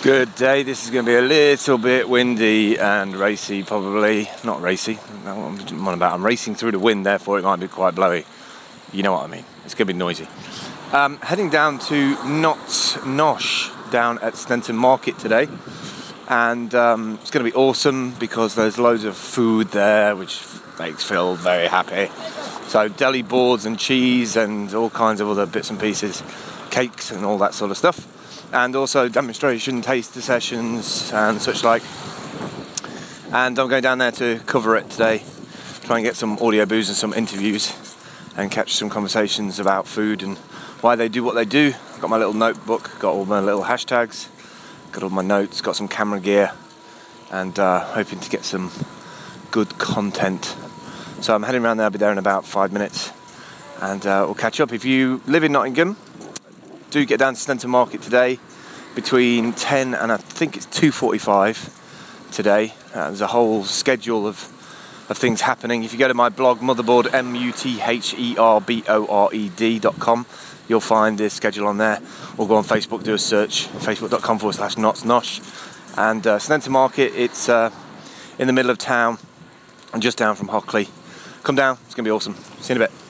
Good day. This is going to be a little bit windy and racy, probably. Not racy. I'm racing through the wind, therefore it might be quite blowy. You know what I mean. It's going to be noisy. Heading down to Notts Nosh down at Stenton Market today. And it's going to be awesome because there's loads of food there, which makes Phil very happy. So deli boards and cheese and all kinds of other bits and pieces, cakes and all that sort of stuff. And also demonstration taster sessions and such like. And I'm going down there to cover it today, try and get some audio booze and some interviews and catch some conversations about food and why they do what they do. I've got my little notebook, got all my little hashtags, got all my notes, got some camera gear, and hoping to get some good content. So I'm heading around there. I'll be there in about 5 minutes, and we'll catch up. If you live in Nottingham, do get down to Stenton Market today between 10 and I think it's 2:45 today. There's a whole schedule of things happening. If you go to my blog, Motherboard, mutherbored.com, you'll find the schedule on there. Or go on Facebook, do a search, facebook.com/NottsNosh. And Stenton Market, it's in the middle of town and just down from Hockley. Come down, it's going to be awesome. See you in a bit.